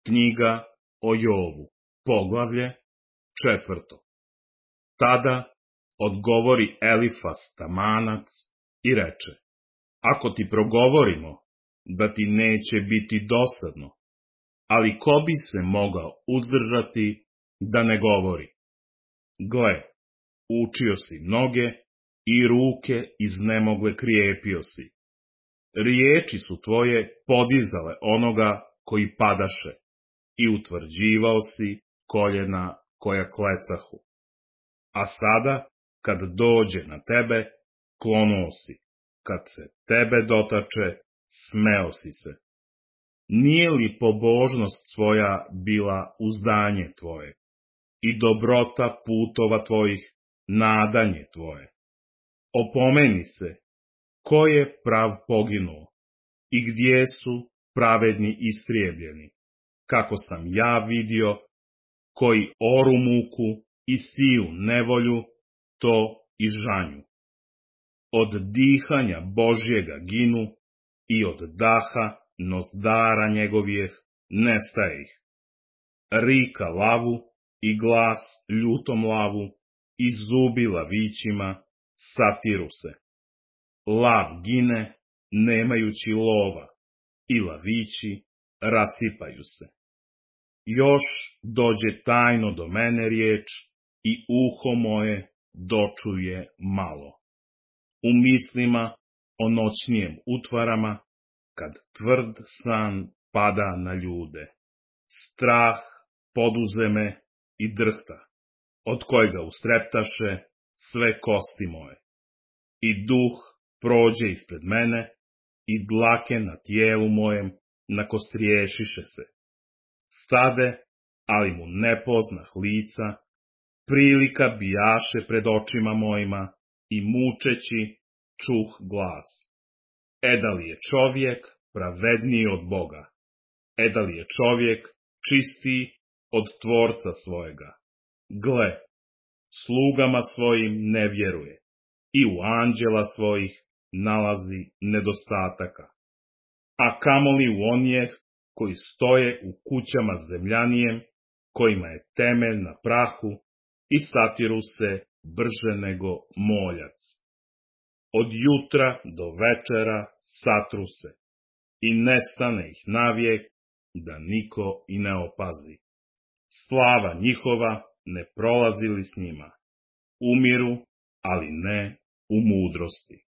Knjiga o Jovu, poglavlje 4. Tada odgovori Elifas Tamanac i reče: Ako ti progovorimo, da ti neće biti dosadno, ali ko bi se mogao uzdržati da ne govori? Gle, učio si noge i ruke iznemogle krijepio si. Riječi su tvoje podizale onoga koji padaše i utvrđivao si koljena koja klecahu. A sada, kad dođe na tebe, klonuo si. Kad se tebe dotače, smeo si se. Nije li pobožnost tvoja bila uzdanje tvoje i dobrota putova tvojih nadanje tvoje? Opomeni se, ko je prav poginuo i gdje su pravedni istrijebljeni, kako sam ja vidio, koji oru muku i siju nevolju, to i žanju. Od dihanja Božjega ginu i od daha nozdara njegovijeh nestaje ih. Rika lavu i glas ljutom lavu i zubi lavićima satiru se. Lav gine nemajući lova i lavići rasipaju se. Još dođe tajno do mene riječ i uho moje dočuje malo. U mislima o noćnijem utvarama, kad tvrd san pada na ljude. Strah poduze me i drhta, od kojega ustreptaše sve kosti moje. I duh prođe ispred mene i dlake na tijelu mojem nakostriješiše se. Stade, ali mu ne poznah lica, prilika bijaše pred očima mojima i mučeći čuh glas. Da li je čovjek pravedniji od Boga? Da li je čovjek čistiji od Tvorca svojega? Gle, slugama svojim ne vjeruje i u anđela svojih nalazi nedostataka. A kamoli u onih koji stoje u kućama zemljanijem, kojima je temelj na prahu i satiru se brže nego moljac. Od jutra do večera satru se i nestane ih navijek, da niko i ne opazi. Slava njihova ne prolazi li s njima? Umiru, ali ne u mudrosti.